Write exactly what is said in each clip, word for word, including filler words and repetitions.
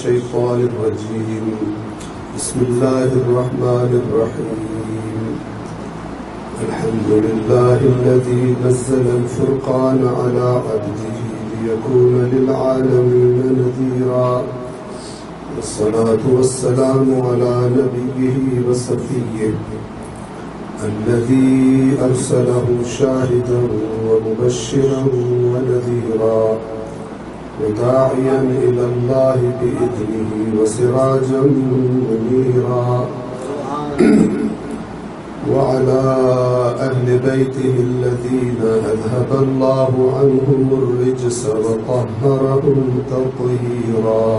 الشيطان الرجيم بسم الله الرحمن الرحيم الحمد لله الذي نزل الفرقان على عبده ليكون للعالمين نذيرا والصلاة والسلام على نبيه وصفيه الذي أرسله شاهدا ومبشرا ونذيرا وداعيا إلى الله بإذنه وسراجا منيرا وعلى أهل بيته الذين أذهب الله عنهم الرجس وطهرهم تطهيرا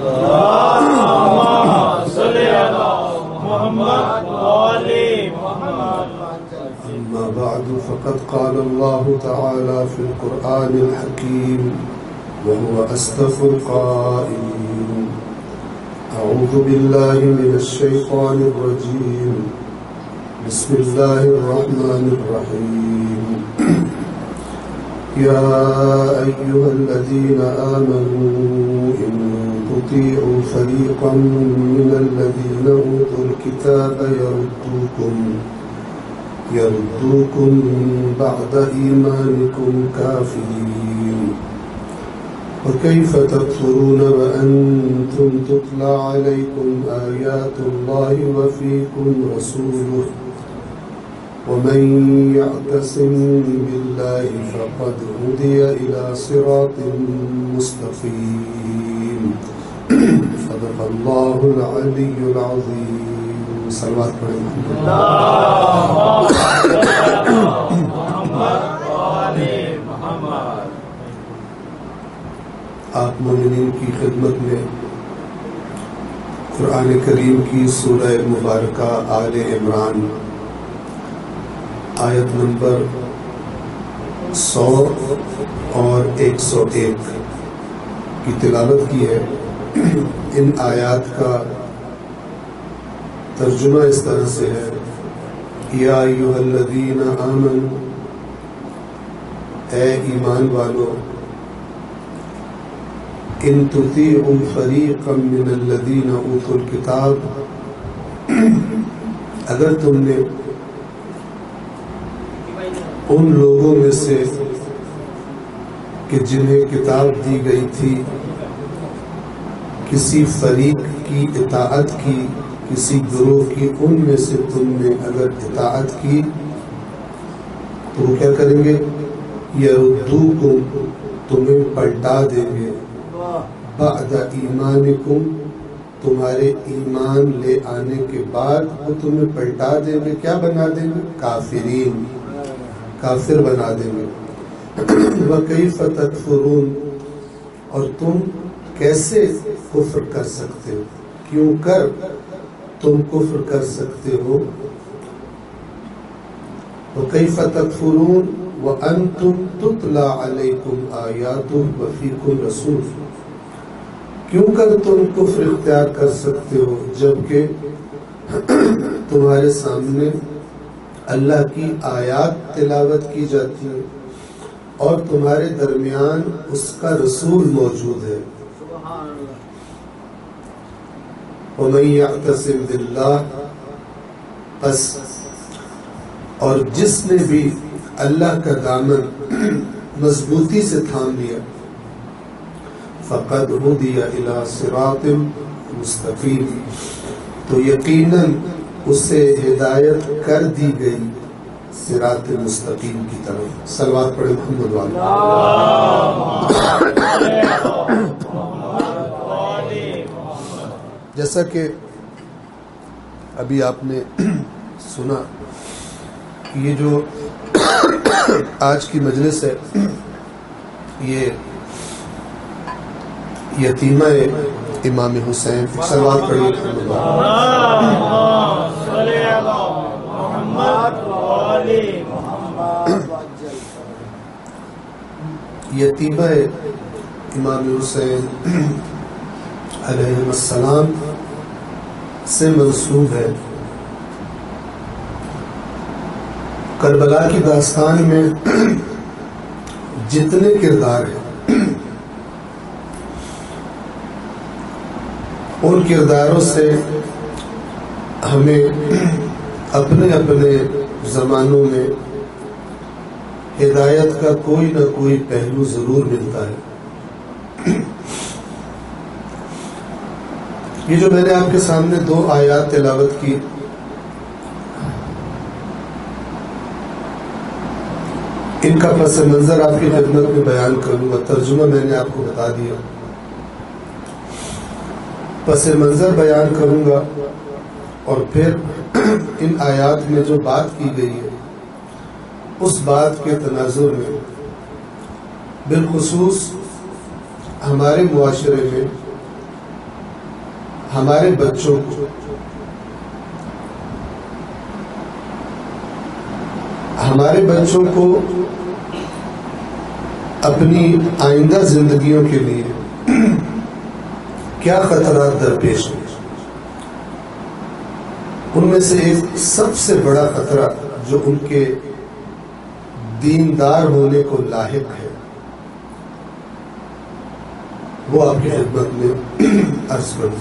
اللهم صل على محمد وآل محمد. أما بعد فقد قال الله تعالى في القرآن الحكيم وهو أصدق القائلين أعوذ بالله من الشيطان الرجيم بسم الله الرحمن الرحيم يا أيها الذين آمنوا إن تطيعوا فريقا من الذين أوتوا الكتاب يردوكم يردوكم بعد إيمانكم كافرين وكيف تكفرون وأنتم تتلى عليكم آيات الله وفيكم رسوله ومن يعتصم بالله فقد هدي إلى صراط مستقيم صدق الله العلي العظيم. صلوات پڑھیں آپ مومنین کی خدمت میں قرآن کریم کی سورہ مبارکہ آل عمران آیت نمبر سو اور ایک سو ایک کی تلاوت کی ہے. ان آیات کا ترجمہ اس طرح سے ہے یا ایھا الذین آمنوا اے ایمان والو ان تطیعوا فریقا من الذین اوتوا الکتاب اگر تم نے ان لوگوں میں سے کہ جنہیں کتاب دی گئی تھی کسی فریق کی اطاعت کی کسی گروہ کی ان میں سے تم نے اگر اطاعت کی تو وہ کیا کریں گے یردوکم تمہیں پلٹا دیں گے بعد ایمانکم تمہارے ایمان لے آنے کے بعد وہ تمہیں پلٹا دیں گے. کیا بنا دیں گے؟ کافرین کافر بنا دیں گے. وَكَيْفَ تَكْفُرُونَ اور تم کیسے کفر کر سکتے ہو کیوں کر تم کفر کر سکتے ہو. وَكَيْفَ تَكْفُرُونَ وَأَنْتُمْ تُتْلَى عَلَيْكُمْ آيَاتُهُ وَفِيكُمْ رَسُولُهُ کیوں کر تم کفر اختیار کر سکتے ہو جبکہ تمہارے سامنے اللہ کی آیات تلاوت کی جاتی ہے اور تمہارے درمیان اس کا رسول موجود ہے. وَمَن يَعْتَصِمْ بِاللَّهِ پس اور جس نے بھی اللہ کا دامن مضبوطی سے تھام لیا فَقَدْ هُدِيَ إِلَى صِرَاطٍ مُسْتَقِيمٍ تو یقیناً اسے ہدایت کر دی گئی صراط مستقیم کی طرف. صلوات پڑھیں محمد والے. جیسا کہ ابھی آپ نے سنا یہ جو آج کی مجلس ہے یہ یتیمہ امام حسین. صلوات پڑھیں محمد والے. یتیمہ امام حسین علیہ السلام سے منسوب ہے. کربلا کی داستان میں جتنے کردار ہیں ان کرداروں سے ہمیں اپنے اپنے زمانوں میں ہدایت کا کوئی نہ کوئی پہلو ضرور ملتا ہے۔ یہ جو میں نے آپ کے سامنے دو آیات تلاوت کی، ان کا پس منظر آپ کی خدمت میں بیان کروں گا، ترجمہ میں نے آپ کو بتا دیا، پس منظر بیان کروں گا، اور پھر ان آیات میں جو بات کی گئی ہے اس بات کے تناظر میں بالخصوص ہمارے معاشرے میں ہمارے بچوں کو ہمارے بچوں کو اپنی آئندہ زندگیوں کے لیے کیا خطرات درپیش ہیں۔ ان میں سے ایک سب سے بڑا خطرہ جو ان کے دیندار ہونے کو لاحق ہے، وہ آپ کی خدمت میں عرض کروں،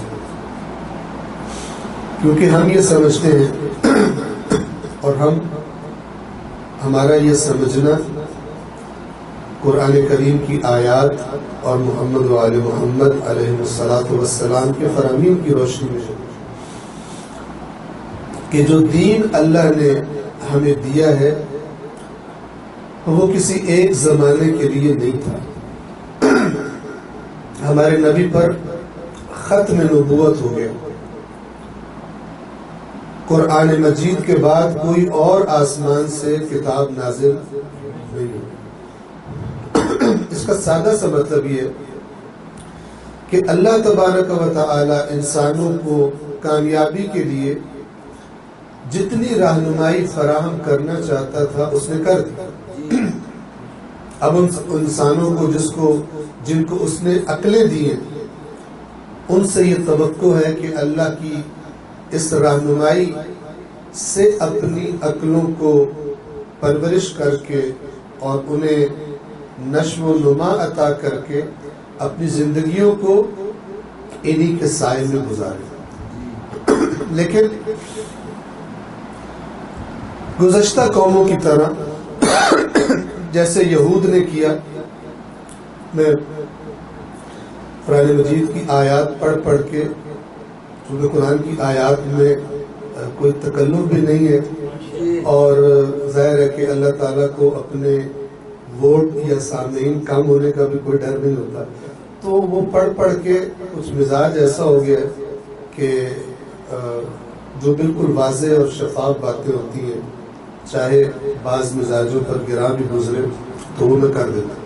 کیونکہ ہم یہ سمجھتے ہیں اور ہم ہمارا یہ سمجھنا قرآن کریم کی آیات اور محمد و آل محمد علیہ الصلاۃ والسلام کے فرامین کی روشنی میں کہ جو دین اللہ نے ہمیں دیا ہے وہ کسی ایک زمانے کے لیے نہیں تھا۔ ہمارے نبی پر ختم نبوت ہو گیا، قرآن مجید کے بعد کوئی اور آسمان سے کتاب نازل نہیں ہوئی۔ اس کا سادہ سا مطلب یہ کہ اللہ تبارک و تعالی انسانوں کو کامیابی کے لیے جتنی رہنمائی فراہم کرنا چاہتا تھا اس نے کر دی۔ اب ان انسانوں کو جس کو جن کو اس نے عقلیں دی ہیں ان سے یہ توقع ہے کہ اللہ کی اس رہنمائی سے اپنی عقلوں کو پرورش کر کے اور انہیں نشو و نما عطا کر کے اپنی زندگیوں کو انہی کے سائے میں گزارے۔ لیکن گزشتہ قوموں کی طرح جیسے یہود نے کیا، میں قرآن مجید کی آیات پڑھ پڑھ کے، چونکہ قرآن کی آیات میں کوئی تکلف بھی نہیں ہے اور ظاہر ہے کہ اللہ تعالیٰ کو اپنے ووٹ یا سامعین کم ہونے کا بھی کوئی ڈر نہیں ہوتا، تو وہ پڑھ پڑھ کے کچھ مزاج ایسا ہو گیا کہ جو بالکل واضح اور شفاف باتیں ہوتی ہیں چاہے بعض مزاجوں پر گراں بھی گزرے تو وہ میں کر دیتا،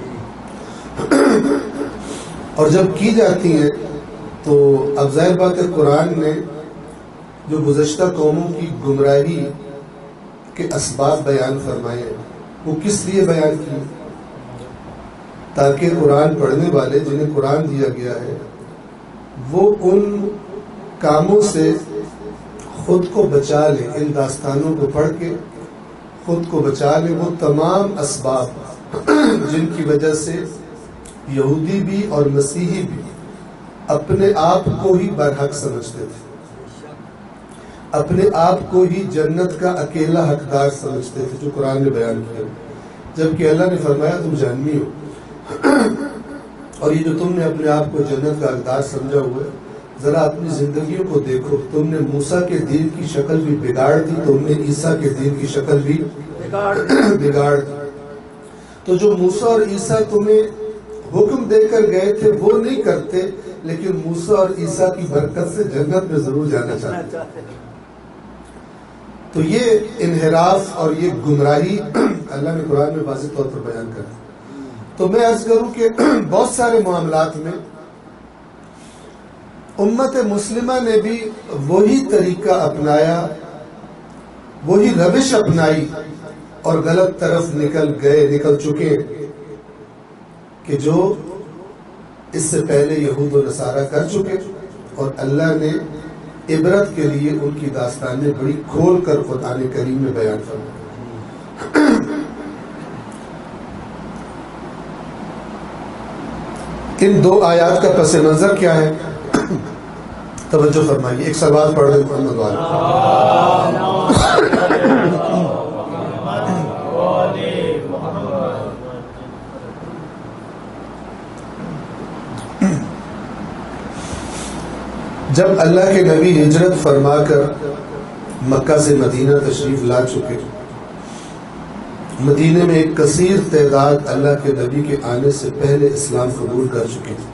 اور جب کی جاتی ہیں تو اب ظاہر بات ہے قرآن نے جو گزشتہ قوموں کی گمراہی کے اسباب بیان فرمائے ہیں وہ کس لیے بیان کیے؟ تاکہ قرآن پڑھنے والے جنہیں قرآن دیا گیا ہے وہ ان کاموں سے خود کو بچا لیں، ان داستانوں کو پڑھ کے خود کو بچا لیں وہ تمام اسباب جن کی وجہ سے یہودی بھی اور مسیحی بھی اپنے آپ کو ہی برحق سمجھتے تھے، اپنے آپ کو ہی جنت کا اکیلا حقدار سمجھتے تھے، جو قرآن نے بیان کیا، جبکہ اللہ نے فرمایا تم جہنمی ہو، اور یہ جو تم نے اپنے آپ کو جنت کا حقدار سمجھا ہوا ہے، ذرا اپنی زندگیوں کو دیکھو، تم نے موسیٰ کے دین کی شکل بھی بگاڑ دی، تم نے عیسیٰ کے دین کی شکل بھی بگاڑ دی۔ تو جو موسیٰ اور عیسیٰ تمہیں حکم دے کر گئے تھے وہ نہیں کرتے، لیکن موسیٰ اور عیسیٰ کی برکت سے جنت میں ضرور جانا چاہتے ہیں۔ تو یہ انحراف اور یہ گمراہی اللہ نے قرآن میں واضح طور پر بیان کر دی۔ تو میں عرض کروں کہ بہت سارے معاملات میں امت مسلمہ نے بھی وہی طریقہ اپنایا، وہی روش اپنائی اور غلط طرف نکل گئے نکل چکے کہ جو اس سے پہلے یہود و نصارہ کر چکے، اور اللہ نے عبرت کے لیے ان کی داستانیں بڑی کھول کر قرآن کریم میں بیان فرمائی۔ ان دو آیات کا پس منظر کیا ہے؟ توجہ فرمائیے، ایک سلوات پڑھ رہے محمد والا۔ جب اللہ کے نبی ہجرت فرما کر مکہ سے مدینہ تشریف لا چکے، مدینے میں ایک کثیر تعداد اللہ کے نبی کے آنے سے پہلے اسلام قبول کر چکے تھے،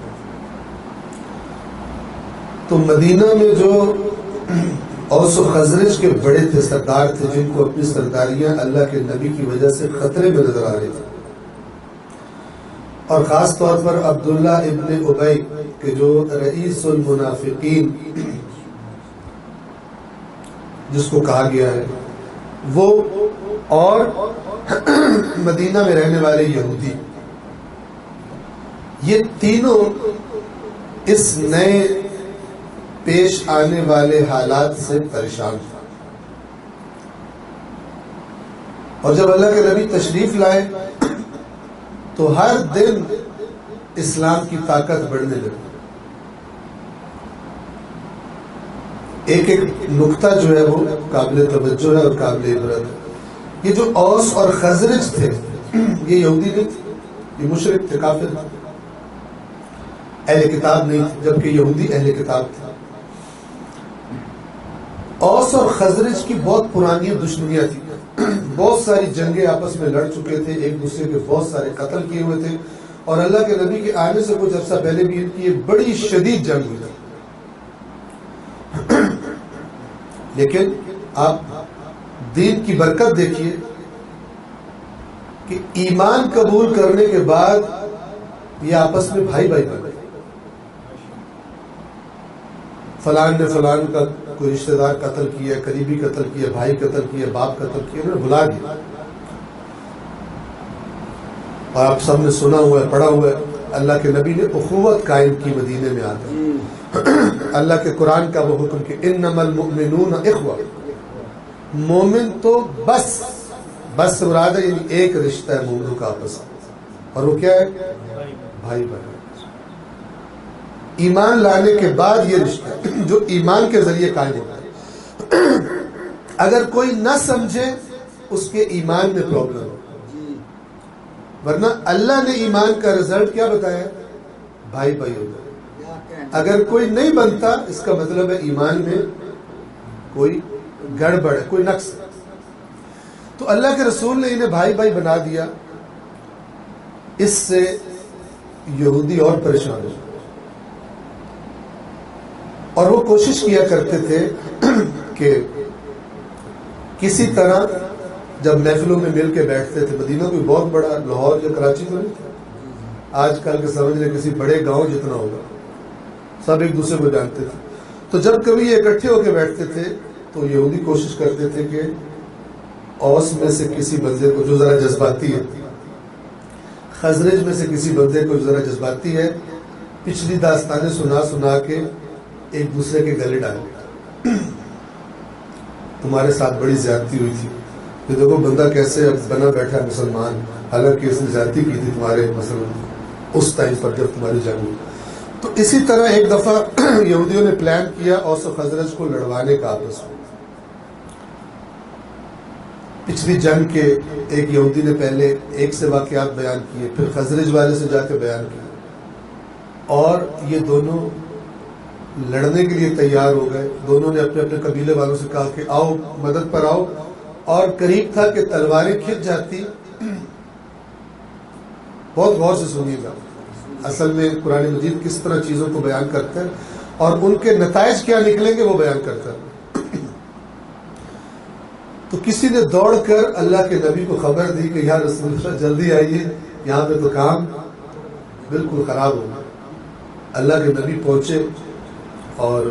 تو مدینہ میں جو اوس و خزرج کے بڑے تھے، سردار تھے، جن کو اپنی سرداریاں اللہ کے نبی کی وجہ سے خطرے میں نظر آ رہی تھی، اور خاص طور پر عبداللہ ابن ابی کہ جو رئیس المنافقین جس کو کہا گیا ہے وہ، اور مدینہ میں رہنے والے یہودی، یہ تینوں اس نئے پیش آنے والے حالات سے پریشان تھے، اور جب اللہ کے نبی تشریف لائے تو ہر دن اسلام کی طاقت بڑھنے لگی۔ ایک ایک نقطہ جو ہے وہ قابل توجہ ہے اور قابل عبرت ہے۔ یہ جو اوس اور خزرج تھے یہ یہودی نہیں تھے، یہ مشرک تھے، کافر تھے، اہل کتاب نہیں تھے، جبکہ یہودی اہل کتاب تھے۔ اوس اور خزرج کی بہت پرانی دشمنیاں تھیں، بہت ساری جنگیں آپس میں لڑ چکے تھے، ایک دوسرے کے بہت سارے قتل کیے ہوئے تھے، اور اللہ کے نبی کے آنے سے کچھ عرصہ پہلے بھی ان کی ایک بڑی شدید جنگ ہوئی تھی۔ لیکن آپ دین کی برکت دیکھیے کہ ایمان قبول کرنے کے بعد یہ آپس میں بھائی بھائی بن گئے۔ فلان نے فلان کا کوئی رشتہ دار قتل کیا، قریبی قتل کیا، بھائی قتل کیا، باپ قتل کیا، انہوں نے بھلا دیا۔ اور آپ سب نے سنا ہوا ہے، پڑھا ہوا ہے، اللہ کے نبی نے اخوت قائم کی مدینے میں آتا، اللہ کے قرآن کا وہ حکم کہ انما المؤمنون اخوہ، مومن تو بس بس مراد ہے، یعنی ایک رشتہ ہے مومنوں کا آپس، اور وہ کیا ہے؟ بھائی بھائی۔ ایمان لانے کے بعد یہ رشتہ جو ایمان کے ذریعے قائم ہوتا ہے، اگر کوئی نہ سمجھے اس کے ایمان میں پرابلم ہو، ورنہ اللہ نے ایمان کا رزلٹ کیا بتایا؟ بھائی بھائی ہوتا ہے۔ اگر کوئی نہیں بنتا اس کا مطلب ہے ایمان میں کوئی گڑبڑ ہے، کوئی نقص ہے۔ تو اللہ کے رسول نے انہیں بھائی بھائی بنا دیا، اس سے یہودی اور پریشان ہو، اور وہ کوشش کیا کرتے تھے کہ کسی طرح جب محفلوں میں مل کے بیٹھتے تھے، مدینہ کوئی بہت بڑا لاہور یا کراچی تو نہیں تھا، آج کل کے سمجھ لیں کسی بڑے گاؤں جتنا ہوگا، سب ایک دوسرے کو جانتے تھے، تو جب کبھی یہ اکٹھے ہو کے بیٹھتے تھے تو یہودی کوشش کرتے تھے کہ اوس میں سے کسی بندے کو جو ذرا جذباتی ہے، خزرج میں سے کسی بندے کو جو ذرا جذباتی ہے، پچھلی داستانیں سنا سنا کے ایک دوسرے کے گلے ڈالے، تمہارے ساتھ بڑی زیادتی ہوئی تھی، کہ دیکھو بندہ کیسے اب بنا بیٹھا ہے مسلمان، حالانکہ اس نے زیادتی کی تھی تمہارے مثلا اس ٹائم پر جب تمہاری جنگ ہوئی۔ تو اسی طرح ایک دفعہ یہودیوں نے پلان کیا اوس و خزرج کو لڑوانے کا آپس میں۔ پچھلی جنگ کے ایک یہودی نے پہلے ایک سے واقعات بیان کیے، پھر خزرج والے سے جا کے بیان کیے، اور یہ دونوں لڑنے کے لیے تیار ہو گئے۔ دونوں نے اپنے اپنے قبیلے والوں سے کہا کہ آؤ مدد پر آؤ، اور قریب تھا کہ تلواریں کھنچ جاتی۔ بہت غور سے سنیے گا، اصل میں قرآن مجید کس طرح چیزوں کو بیان کرتا ہے اور ان کے نتائج کیا نکلیں گے وہ بیان کرتا ہے۔ تو کسی نے دوڑ کر اللہ کے نبی کو خبر دی کہ یا رسول اللہ جلدی آئیے، یہاں پہ تو کام بالکل خراب ہو گیا۔ اللہ کے نبی پہنچے اور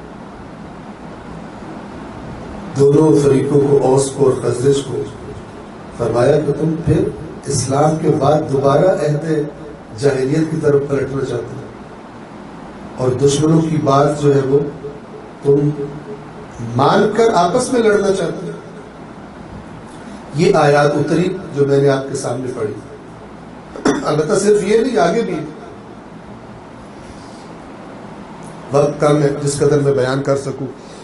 دونوں فریقوں کو، اوس کو اور خزرج کو، فرمایا کہ تم پھر اسلام کے بعد دوبارہ عہد جاہلیت کی طرف پلٹنا چاہتے ہو، اور دشمنوں کی بات جو ہے وہ تم مان کر آپس میں لڑنا چاہتے ہو۔ یہ آیات اتری جو میں نے آپ کے سامنے پڑھی۔ البتہ صرف یہ نہیں، آگے بھی وقت کم ہے جس قدر میں بیان کر سکوں.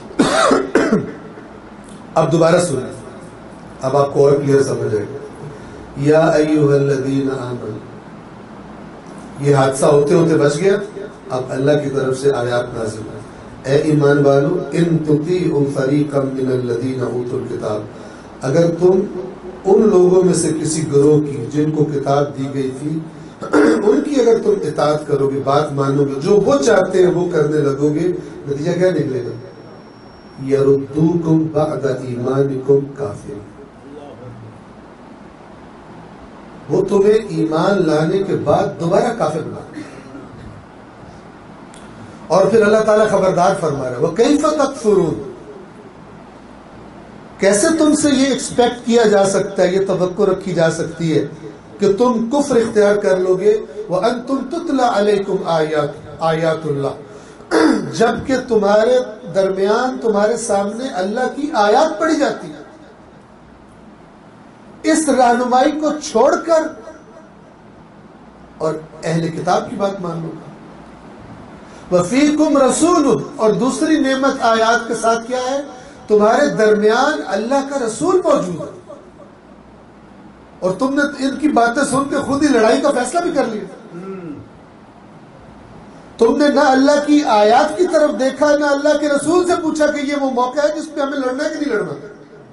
اب دوبارہ سنیں, اب آپ کو اور کلیئر سمجھ آئے گا. یا ایھا الذین آمنوا, یہ حادثہ ہوتے ہوتے بچ گیا. اب اللہ کی طرف سے آیات نازل ہے, اے ایمان والو ان تطیعوا فریقا من الذین اوتوا الکتاب, اگر تم ان لوگوں میں سے کسی گروہ کی جن کو کتاب دی گئی تھی ان کی اگر تم اطاعت کرو گے, بات مانو گے, جو وہ چاہتے ہیں وہ کرنے لگو گے, نتیجہ کیا نکلے گا؟ یردوکم بعد ایمانکم کافرین, وہ تمہیں ایمان لانے کے بعد دوبارہ کافر بنا. اور پھر اللہ تعالیٰ خبردار فرما رہا ہے وَكَيْفَ تَكْفُرُونَ, کیسے تم سے یہ ایکسپیکٹ کیا جا سکتا ہے, یہ توقع رکھی جا سکتی ہے کہ تم کفر اختیار کر لو گے وَأَنْتُمْ تُتْلَى عَلَيْكُمْ آیات آیات اللہ, جبکہ تمہارے درمیان تمہارے سامنے اللہ کی آیات پڑھی جاتی ہے. اس رہنمائی کو چھوڑ کر اور اہل کتاب کی بات مان لو. وَفِيكُمْ رَسُولٌ, اور دوسری نعمت آیات کے ساتھ کیا ہے؟ تمہارے درمیان اللہ کا رسول موجود ہے, اور تم نے ان کی باتیں سن کے خود ہی لڑائی کا فیصلہ بھی کر لیا. تم نے نہ اللہ کی آیات کی طرف دیکھا, نہ اللہ کے رسول سے پوچھا کہ یہ وہ موقع ہے جس پہ ہمیں لڑنا ہے کہ نہیں لڑنا.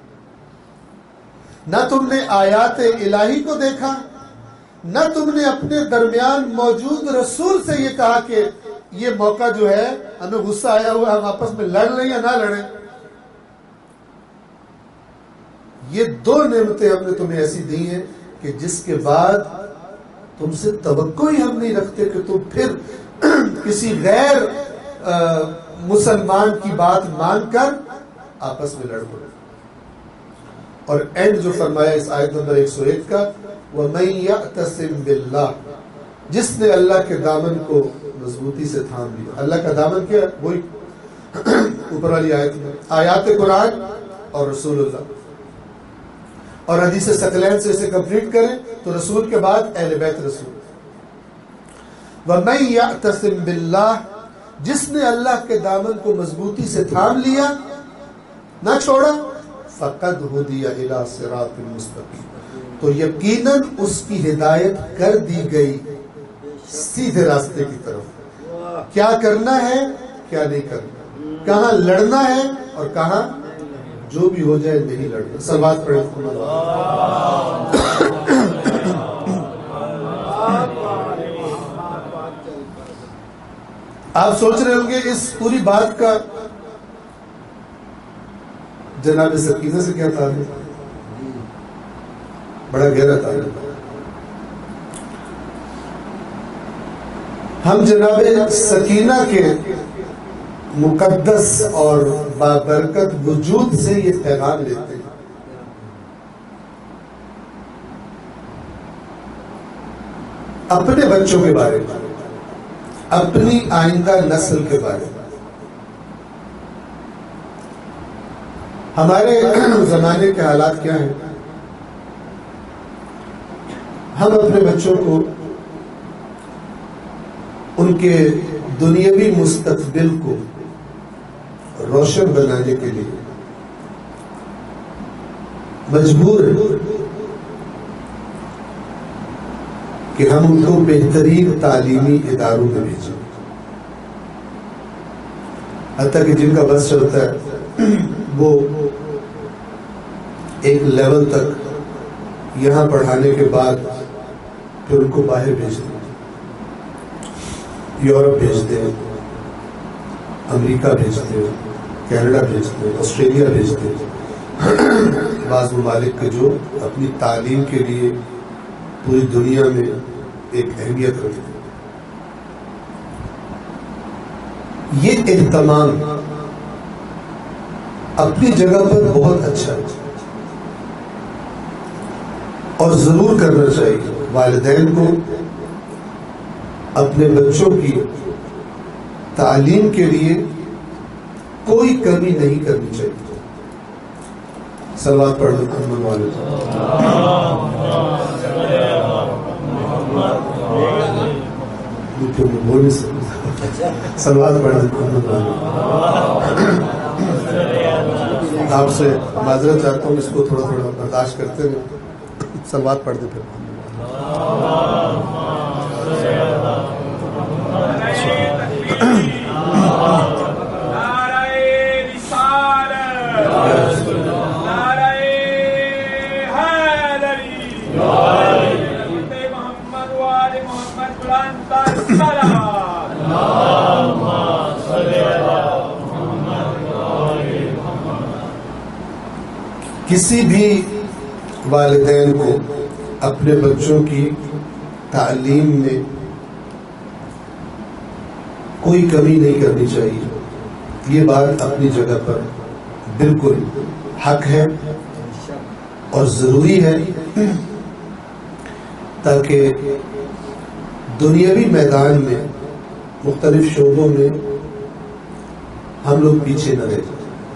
نہ تم نے آیات الہی کو دیکھا, نہ تم نے اپنے درمیان موجود رسول سے یہ کہا کہ یہ موقع جو ہے ہمیں غصہ آیا ہوا, ہم آپس میں لڑ لیں یا نہ لڑیں. یہ دو نعمتیں ہم نے تمہیں ایسی دی ہیں کہ جس کے بعد تم سے توقع ہی ہم نہیں رکھتے کہ تم پھر کسی غیر مسلمان کی بات مان کر آپس میں لڑ پڑے. اور اینڈ جو فرمایا اس آیت نمبر ایک سو ایک کا وَمَن يَعْتَصِم بِاللَّهِ, جس نے اللہ کے دامن کو مضبوطی سے تھام لیا. اللہ کا دامن کیا؟ وہی اوپر والی آیت میں آیات قرآن اور رسول اللہ. اور حدیث ثقلین سے اسے کمپلیٹ کریں تو رسول کے بعد اہل بیت رسول. وَمَن يَعْتَصِم بِاللَّهِ, جس نے اللہ کے دامن کو مضبوطی سے تھام لیا, نہ چھوڑا, فَقَدْ هُدِيَ إِلَىٰ صِرَاطٍ مُسْتَقِيمٍ, تو یقیناً اس کی ہدایت کر دی گئی سیدھے راستے کی طرف. کیا کرنا ہے, کیا نہیں کرنا, کہاں لڑنا ہے اور کہاں جو بھی ہو جائے نہیں لڑنا. صلوات پڑھیں. آپ سوچ رہے ہوں گے اس پوری بات کا جناب سکینہ سے کیا تعلق؟ بڑا گہرا تعلق. ہم جناب سکینہ کے مقدس اور بابرکت وجود سے یہ پیغام لیتے ہیں. اپنے بچوں کے بارے میں, اپنی آئندہ نسل کے بارے میں. ہمارے زمانے کے حالات کیا ہیں؟ ہم اپنے بچوں کو ان کے دنیاوی مستقبل کو روشن بنانے کے لیے مجبور ہیں کہ ہم ان کو بہترین تعلیمی اداروں میں بھیجیں. حتیٰ کہ جن کا بس چلتا ہے وہ ایک لیول تک یہاں پڑھانے کے بعد پھر ان کو باہر بھیج دیں, یورپ بھیجتے ہیں, امریکہ بھیجتے ہیں, کینیڈا بھیجتے ہیں, آسٹریلیا بھیجتے ہیں. بعض ممالک کے جو اپنی تعلیم کے لیے پوری دنیا میں ایک اہمیت رکھتے ہیں. یہ اہتمام اپنی جگہ پر بہت اچھا ہے اور ضرور کرنا چاہیے. والدین کو اپنے بچوں کی تعلیم کے لیے کوئی کمی نہیں کرنی چاہیے. صلوات پڑھ لو محمد والے. پھر میں بول نہیں سکتا. صلوات پڑھ دیتا. آپ سے معذرت چاہتا ہوں, اس کو تھوڑا تھوڑا برداشت کرتے ہوئے صلوات پڑھ دیں. پھر کسی بھی والدین کو اپنے بچوں کی تعلیم میں کوئی کمی نہیں کرنی چاہیے. یہ بات اپنی جگہ پر بالکل حق ہے اور ضروری ہے, تاکہ دنیاوی میدان میں مختلف شعبوں میں ہم لوگ پیچھے نہ رہیں.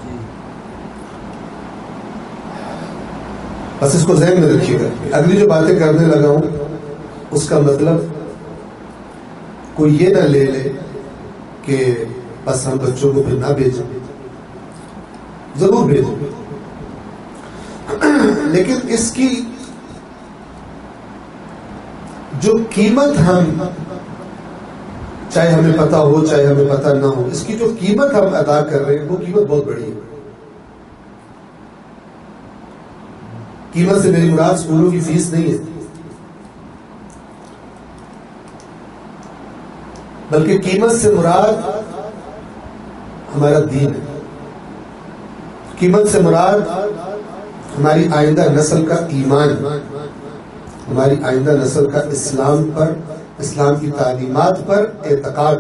بس اس کو ذہن میں رکھیے گا. اگلی جو باتیں کرنے لگا ہوں اس کا مطلب کوئی یہ نہ لے لے کہ بس ہم بچوں کو پھر نہ بھیجیں. ضرور بھیجیں, لیکن اس کی جو قیمت ہم, چاہے ہمیں پتا ہو چاہے ہمیں پتا نہ ہو, اس کی جو قیمت ہم ادا کر رہے ہیں وہ قیمت بہت بڑی ہے. قیمت سے میری مراد اسکولوں کی فیس نہیں ہے, بلکہ قیمت سے مراد ہمارا دین ہے. قیمت سے مراد ہماری آئندہ نسل کا ایمان, ہماری آئندہ نسل کا اسلام پر, اسلام کی تعلیمات پر اعتقاد.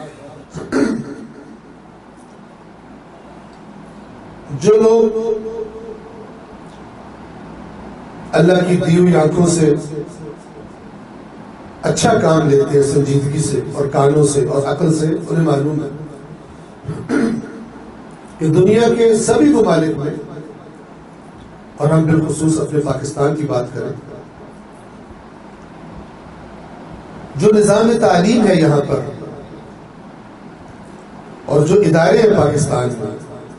جو لوگ اللہ کی دی ہوئی آنکھوں سے اچھا کام لیتے ہیں, سنجیدگی سے اور کانوں سے اور عقل سے, انہیں معلوم ہے کہ دنیا کے سبھی ممالک میں, اور ہم بالخصوص اپنے پاکستان کی بات کریں, جو نظام تعلیم ہے یہاں پر اور جو ادارے ہیں پاکستان میں,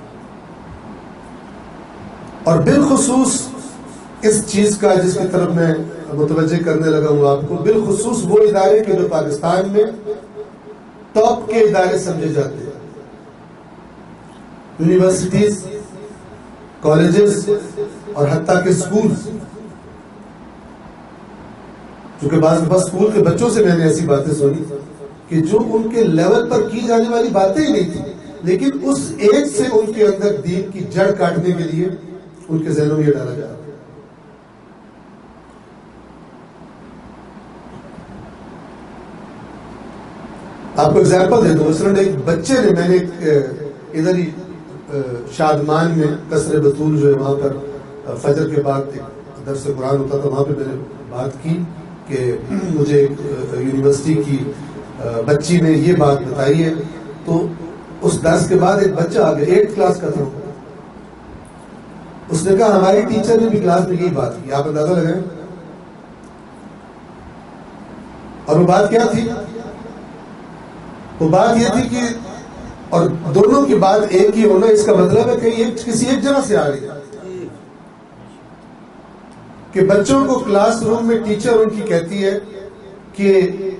اور بالخصوص اس چیز کا جس کی طرف میں متوجہ کرنے لگا ہوں آپ کو, بالخصوص وہ ادارے کے جو پاکستان میں ٹاپ کے ادارے سمجھے جاتے ہیں, یونیورسٹیز, کالجز اور حتیٰ کہ اسکولز. چونکہ بعض بعض اسکول کے بچوں سے میں نے ایسی باتیں سنی کہ جو ان کے لیول پر کی جانے والی باتیں ہی نہیں تھی, لیکن اس ایج سے ان کے اندر دین کی جڑ کاٹنے کے لیے ان کے ذہنوں میں یہ ڈالا جا رہا ہے. آپ کو اگزامپل دیتا ہوں. مثلاً ایک بچے نے, میں نے ادھر ہی شادمان میں قصر بطول جو ہے وہاں پر فجر کے بعد ایک درس قرآن ہوتا تھا, وہاں پہ میں نے بات کی کہ مجھے ایک یونیورسٹی کی بچی نے یہ بات بتائی ہے. تو اس درس کے بعد ایک بچہ آ گیا, ایٹ کلاس کا تھا, اس نے کہا ہماری ٹیچر نے بھی کلاس میں یہی بات کی. آپ اندازہ لگائیں. اور وہ بات کیا تھی؟ وہ بات یہ تھی کہ, اور دونوں کی بات ایک ہی ہونا اس کا مطلب ہے کہ یہ کسی ایک جگہ سے آ رہی ہے, کہ بچوں کو کلاس روم میں ٹیچر ان کی کہتی ہے کہ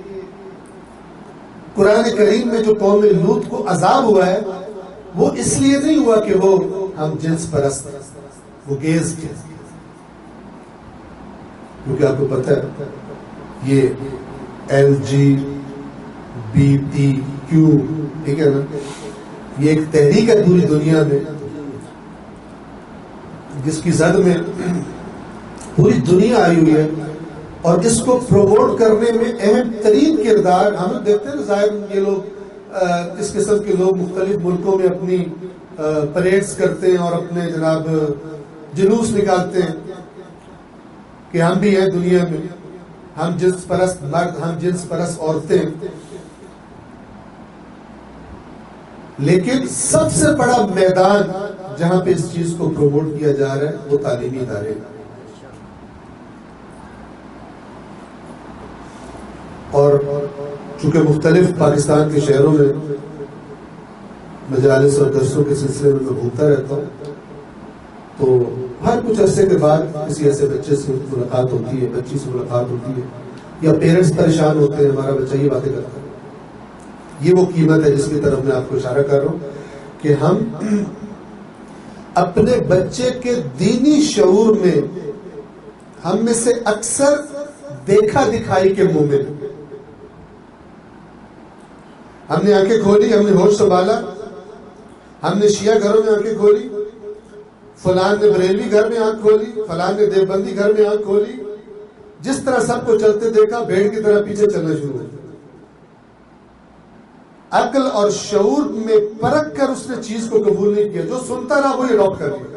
قرآن کریم میں جو قوم لوط کو عذاب ہوا ہے وہ اس لیے نہیں ہوا کہ وہ ہم جنس پرست, وہ گیز تھے. کیونکہ آپ کو پتہ ہے یہ L G B T Q, ٹھیک ہے نا, یہ ایک تحریک ہے پوری دنیا میں جس کی زد میں پوری دنیا آئی ہوئی ہے, اور اس کو پروموٹ کرنے میں اہم ترین کردار ہم دیکھتے ہیں. ظاہر یہ لوگ اس قسم کے لوگ مختلف ملکوں میں اپنی پریڈز کرتے ہیں اور اپنے جناب جلوس نکالتے ہیں کہ ہم بھی ہیں دنیا میں, ہم جنس پرست مرد, ہم جنس پرست عورتیں. لیکن سب سے بڑا میدان جہاں پہ اس چیز کو پروموٹ کیا جا رہا ہے وہ تعلیمی ادارے ہیں. اور چونکہ مختلف پاکستان کے شہروں میں مجالس اور درسوں کے سلسلے میں میں گھومتا رہتا ہوں، تو ہر کچھ عرصے کے بعد کسی ایسے بچے سے ملاقات ہوتی ہے، بچی سے ملاقات ہوتی ہے، یا پیرنٹس پریشان ہوتے ہیں ہمارا بچہ یہ باتیں کرتا ہے۔ یہ وہ قیمت ہے جس کی طرف میں آپ کو اشارہ کر رہا ہوں کہ ہم اپنے بچے کے دینی شعور میں ہم میں سے اکثر دیکھا دکھائی کے مومن، ہم نے آنکھیں کھولی، ہم نے ہوش سنبھالا، ہم نے شیعہ گھروں میں آنکھیں کھولی، فلان نے بریلوی گھر میں آنکھ کھولی، فلان نے دیوبندی گھر میں آنکھ کھولی، جس طرح سب کو چلتے دیکھا بھیڑ کی طرح پیچھے چلنا شروع ہو۔ عقل اور شعور میں پرکھ کر اس نے چیز کو قبول نہیں کیا، جو سنتا رہا وہ اڈاپٹ کر لیا۔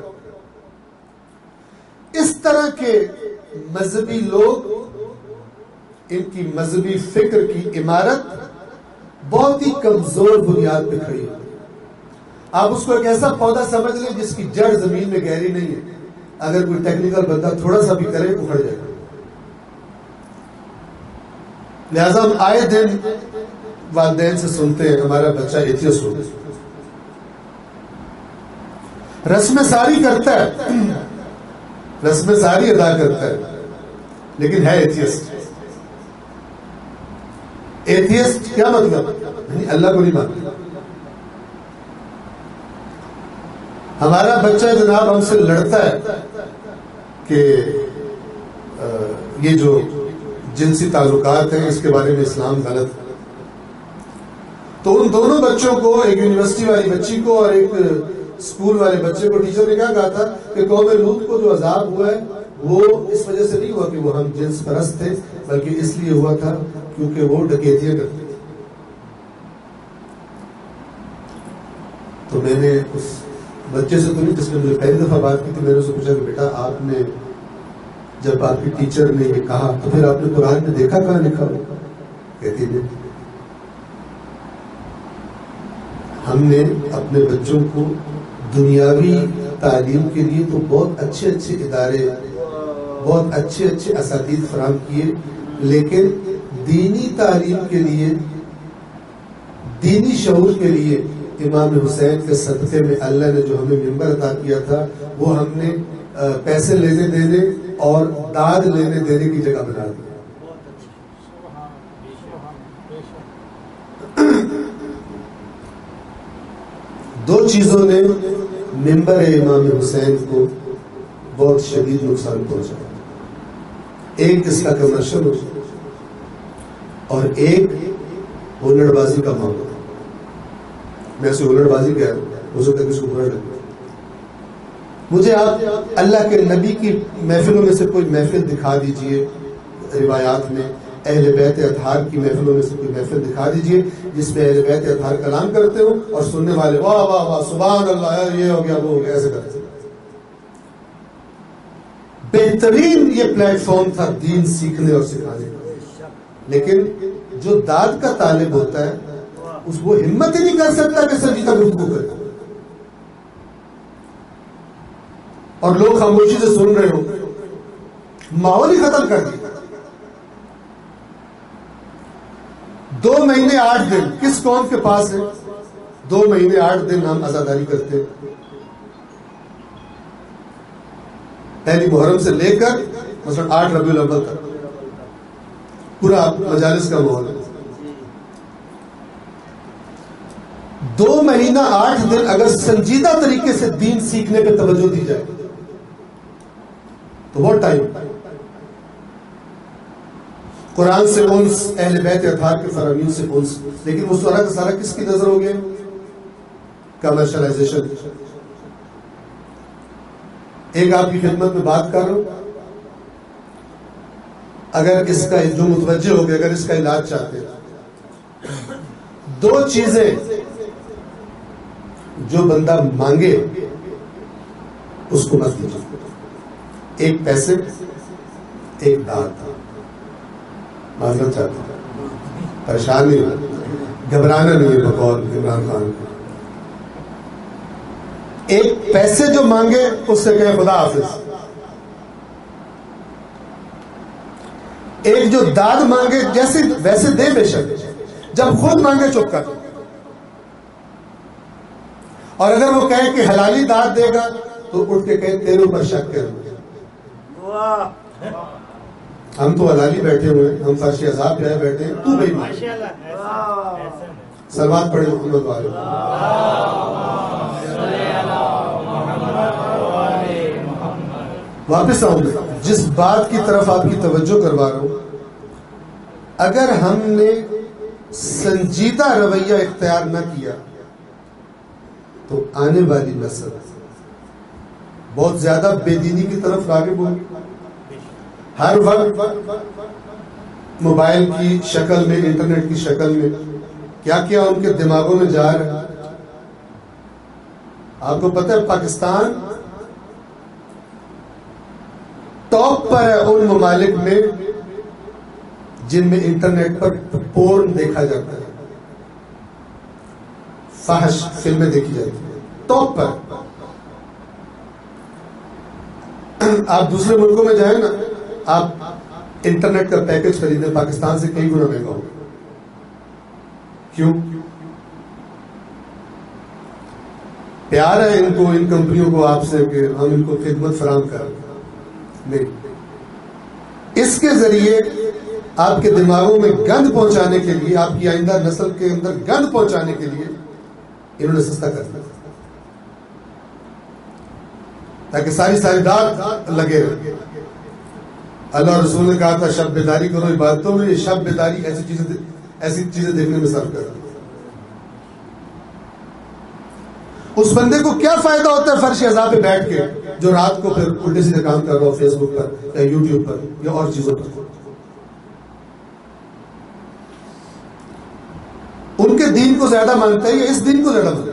اس طرح کے مذہبی لوگ، ان کی مذہبی فکر کی عمارت بہت ہی کمزور بنیاد پہ کھڑی ہے۔ آپ اس کو ایک ایسا پودا سمجھ لیں جس کی جڑ زمین میں گہری نہیں ہے، اگر کوئی ٹیکنیکل بندہ تھوڑا سا بھی کرے اکھڑ جائے گا۔ لہذا ہم آئے دن والدین سے سنتے ہیں ہمارا بچہ ایتھیسٹ ہو گیا، رسم ساری کرتا ہے، رسم ساری ادا کرتا ہے، لیکن ہے ایتھیسٹ۔ ایتھیسٹ کیا مطلب؟ یعنی اللہ کو نہیں مانتا۔ ہمارا بچہ جناب ہم سے لڑتا ہے کہ یہ جو جنسی تعلقات ہیں اس کے بارے میں اسلام غلط ہے، تو ان دونوں بچوں کو، ایک یونیورسٹی والی بچی کو اور ایک اسکول والے بچے کو، ٹیچر نے کیا کہا تھا کہ قوم لوط کو جو عذاب ہوا ہے وہ اس وجہ سے نہیں ہوا کہ وہ ہم جنس پرست تھے، بلکہ اس لیے ہوا تھا کیونکہ وہ ڈکیتیاں کرتے تھے۔ تو میں نے اس بچے سے تو نہیں، جس نے مجھے پہلی دفعہ بات کی تھی، میں نے اسے پوچھا کہ بیٹا آپ نے جب آپ کی ٹیچر نے یہ کہا تو پھر آپ نے قرآن میں دیکھا کہاں لکھا ہو؟ کہتی ہے ہم نے اپنے بچوں کو دنیاوی تعلیم کے لیے تو بہت اچھے اچھے ادارے، بہت اچھے اچھے اساتذہ فراہم کیے، لیکن دینی تعلیم کے لیے، دینی شعور کے لیے امام حسین کے صدقے میں اللہ نے جو ہمیں ممبر عطا کیا تھا وہ ہم نے پیسے لینے دینے اور داد لینے دینے کی جگہ بنا دی۔ دو چیزوں نے ممبر امام حسین کو بہت شدید نقصان پہنچایا، ایک اس کا کمرشل ہو اور ایک ہولڑ بازی کا معاملہ۔ میں اسے ہولڑ بازی کہہ رہا ہوں، ہو سکتا ہے کسی کو برا لگے۔ مجھے آپ اللہ کے نبی کی محفلوں میں سے کوئی محفل دکھا دیجئے، روایات میں اہل بیت اطہار کی محفلوں میں سے کوئی محفل دکھا دیجئے جس میں اہل بیت اطہار کلام کرتے ہو اور سننے والے واہ واہ واہ سبحان اللہ، یہ ہو گیا وہ ہو گیا، ایسے کرتے۔ بہترین یہ پلیٹ فارم تھا دین سیکھنے اور سکھانے کا، لیکن جو داد کا طالب ہوتا ہے اس وہ ہمت ہی نہیں کر سکتا کہ سنجیدہ گفتگو کرے، اور لوگ خاموشی سے سن رہے ہو، ماحول ہی ختم کر دیا۔ دو مہینے آٹھ دن کس قوم کے پاس ہے؟ دو مہینے آٹھ دن ہم عزاداری کرتے ہیں، پہلی محرم سے لے کر مثلا آٹھ ربیع الاول تک پورا مجالس کا ماحول ہے۔ دو مہینہ آٹھ دن اگر سنجیدہ طریقے سے دین سیکھنے پہ توجہ دی جائے تو بہت ٹائم، قرآن سے انس، اہل بیت اطہار کے فرامین سے انس، لیکن وہ سارا کا سارا کس کی نظر ہو گیا؟ کمرشلائزیشن۔ ایک آپ کی خدمت میں بات کر رہا ہوں، اگر اس کا جو متوجہ ہو گیا، اگر اس کا علاج چاہتے ہیں، دو چیزیں جو بندہ مانگے اس کو مت دیجیے، ایک پیسے، ایک داد۔ معذرت چاہتا ہوں، پریشان نہیں، گھبرانا نہیں ہے بقول عمران خان کو۔ ایک پیسے جو مانگے اس سے کہے خدا حافظ، ایک جو داد مانگے جیسے ویسے دے بے شک، جب خود مانگے چپ کر. اور اگر وہ کہے کہ حلالی داد دے گا تو اٹھ کے کہے تیرے اوپر شک کریں. ہم تو حلالی بیٹھے ہوئے, ہم فرش عذاب پہ بیٹھے ہیں, تو بھائی سلوات پڑھے محمد والے. واپس آؤں گا, جس بات کی طرف آپ کی توجہ کروا رہا ہوں, اگر ہم نے سنجیدہ رویہ اختیار نہ کیا تو آنے والی نسل بہت زیادہ بے دینی کی طرف راغب ہوگی. ہر وقت موبائل کی شکل میں, انٹرنیٹ کی شکل میں کیا کیا ان کے دماغوں میں جا رہا ہے. آپ کو پتہ ہے پاکستان ٹاپ پر ہے ان ممالک میں جن میں انٹرنیٹ پر پورن دیکھا جاتا ہے, فحش فلمیں دیکھی جاتی ہیں, ٹاپ پر. آپ دوسرے ملکوں میں جائیں نا, آپ انٹرنیٹ کا پیکج خریدیں, پاکستان سے کئی گنا مہنگا ہوگا. کیوں؟ پیار ہے ان کو, ان کمپنیوں کو آپ سے کہ ہم ان کو خدمت فراہم کریں. نہیں, اس کے ذریعے آپ کے دماغوں میں گند پہنچانے کے لیے, آپ کی آئندہ نسل کے اندر گند پہنچانے کے لیے انہوں نے سستا کر دیا تاکہ ساری ساری رات لگے رہے. اللہ رسول نے کہا تھا شب بیداری کرو عبادتوں میں, یہ شب بیداری ایسی چیزیں ایسی چیزیں دیکھنے میں صرف کر. اس بندے کو کیا فائدہ ہوتا ہے فرش عذاب پہ بیٹھ کے, جو رات کو پھر الٹے سیدھے کام کر رہا ہو فیس بک پر یا یوٹیوب پر یا اور چیزوں پر. ان کے دین کو زیادہ مانتا ہے یا اس دین کو زیادہ مانتا ہے؟